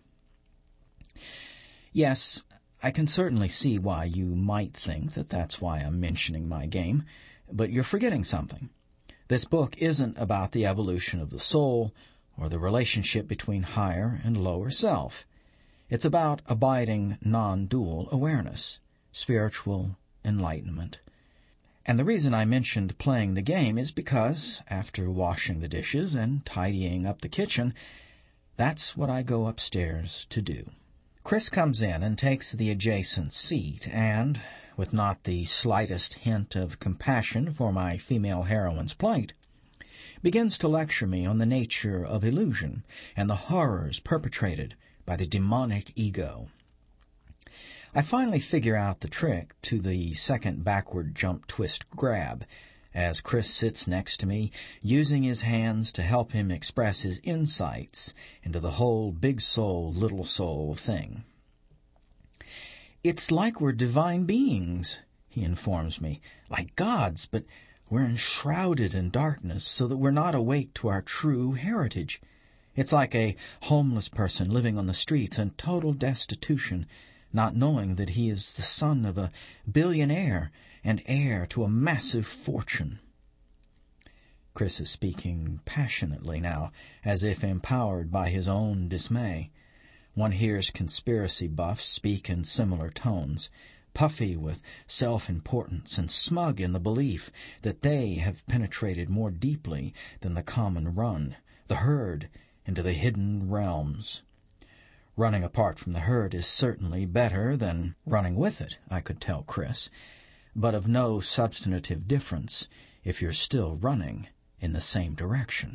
Yes, I can certainly see why you might think that that's why I'm mentioning my game, but you're forgetting something. This book isn't about the evolution of the soul or the relationship between higher and lower self. It's about abiding non-dual awareness, spiritual enlightenment. And the reason I mentioned playing the game is because, after washing the dishes and tidying up the kitchen, that's what I go upstairs to do. Chris comes in and takes the adjacent seat and, with not the slightest hint of compassion for my female heroine's plight, begins to lecture me on the nature of illusion and the horrors perpetrated by the demonic ego. I finally figure out the trick to the second backward jump twist grab, as Chris sits next to me, using his hands to help him express his insights into the whole big soul, little soul thing. "It's like we're divine beings," he informs me, "like gods, but we're enshrouded in darkness so that we're not awake to our true heritage. It's like a homeless person living on the streets in total destitution, not knowing that he is the son of a billionaire and heir to a massive fortune." Chris is speaking passionately now, as if empowered by his own dismay. One hears conspiracy buffs speak in similar tones, puffy with self-importance and smug in the belief that they have penetrated more deeply than the common run, the herd, into the hidden realms. Running apart from the herd is certainly better than running with it, I could tell Chris, but of no substantive difference if you're still running in the same direction.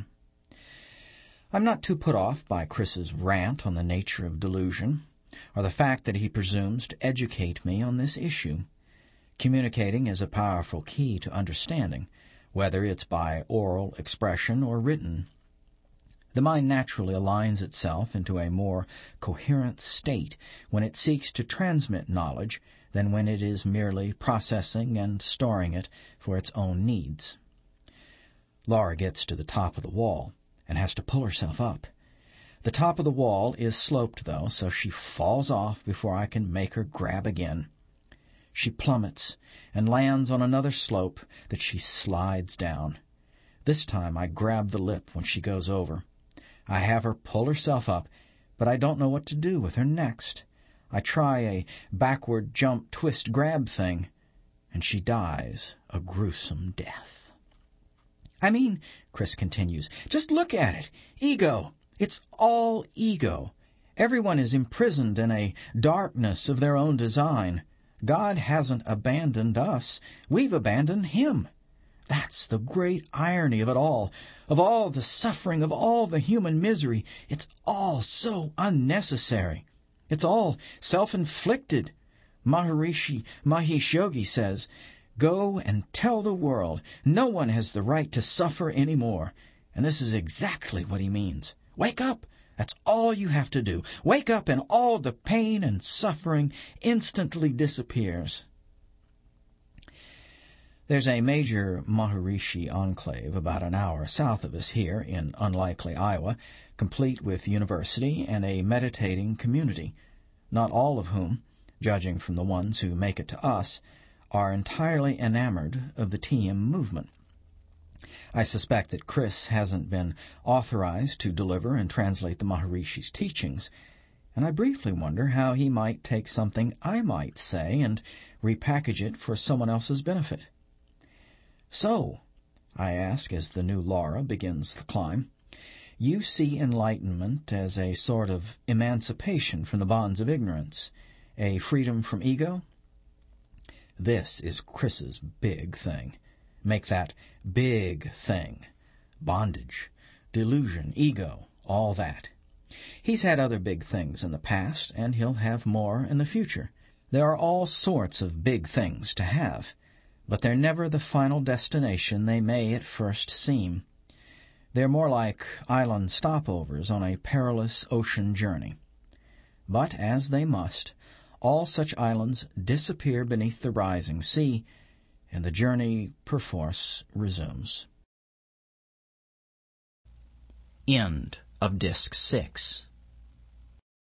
I'm not too put off by Chris's rant on the nature of delusion, or the fact that he presumes to educate me on this issue. Communicating is a powerful key to understanding, whether it's by oral expression or written. The mind naturally aligns itself into a more coherent state when it seeks to transmit knowledge than when it is merely processing and storing it for its own needs. Lara gets to the top of the wall and has to pull herself up. The top of the wall is sloped, though, so she falls off before I can make her grab again. She plummets and lands on another slope that she slides down. This time I grab the lip when she goes over. I have her pull herself up, but I don't know what to do with her next. I try a backward jump twist grab thing, and she dies a gruesome death. "I mean," Chris continues, "just look at it. Ego. It's all ego. Everyone is imprisoned in a darkness of their own design. God hasn't abandoned us. We've abandoned Him. That's the great irony of it all. Of all the suffering, of all the human misery, it's all so unnecessary. It's all self-inflicted. Maharishi Mahesh says, "Go and tell the world no one has the right to suffer any more." And this is exactly what he means. Wake up! That's all you have to do. Wake up and all the pain and suffering instantly disappears. There's a major Maharishi enclave about an hour south of us here in unlikely Iowa, complete with university and a meditating community, not all of whom, judging from the ones who make it to us, are entirely enamored of the TM movement. I suspect that Chris hasn't been authorized to deliver and translate the Maharishi's teachings, and I briefly wonder how he might take something I might say and repackage it for someone else's benefit. "So," I ask as the new Laura begins the climb, "you see enlightenment as a sort of emancipation from the bonds of ignorance, a freedom from ego?" This is Chris's big thing. Make that big thing. Bondage, delusion, ego, all that. He's had other big things in the past, and he'll have more in the future. There are all sorts of big things to have, but they're never the final destination they may at first seem. They're more like island stopovers on a perilous ocean journey. But, as they must, all such islands disappear beneath the rising sea, and the journey perforce resumes. End of Disc 6.